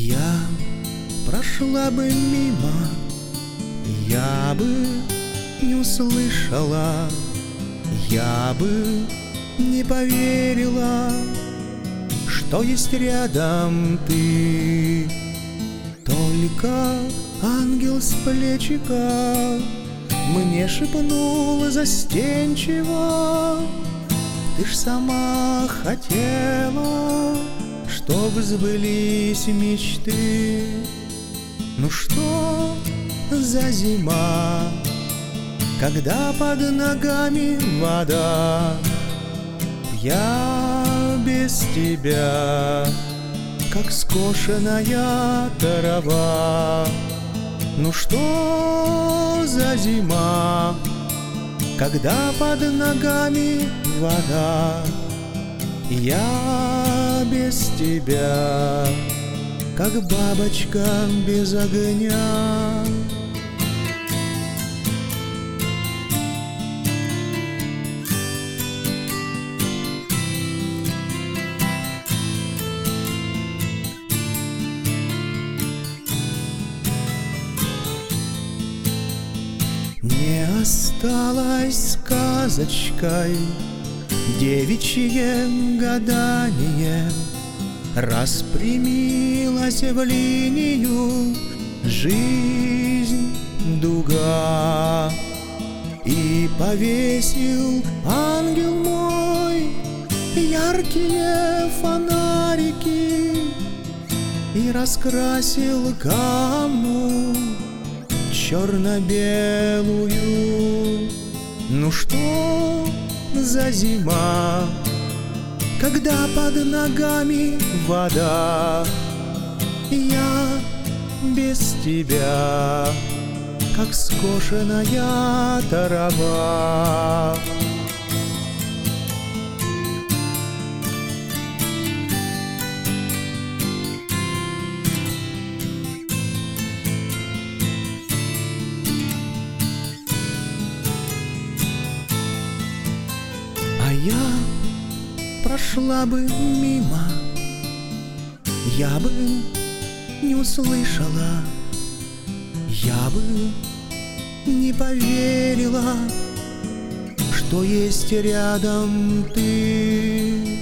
Я прошла бы мимо, я бы не услышала, я бы не поверила, что есть рядом ты. Только ангел с плечика мне шепнул застенчиво: ты ж сама хотела, чтобы сбылись мечты. Ну что за зима, когда под ногами вода? Я без тебя, как скошенная трава. Ну что за зима, когда под ногами вода? Я без тебя, как бабочка без огня. Не осталось сказочкой девичье гадание, распрямилась в линию жизнь дуга. И повесил ангел мой яркие фонарики, и раскрасил гамму черно-белую. Ну что за зима, когда под ногами вода? Я без тебя, как скошенная трава. А я прошла бы мимо, я бы не услышала, я бы не поверила, что есть рядом ты.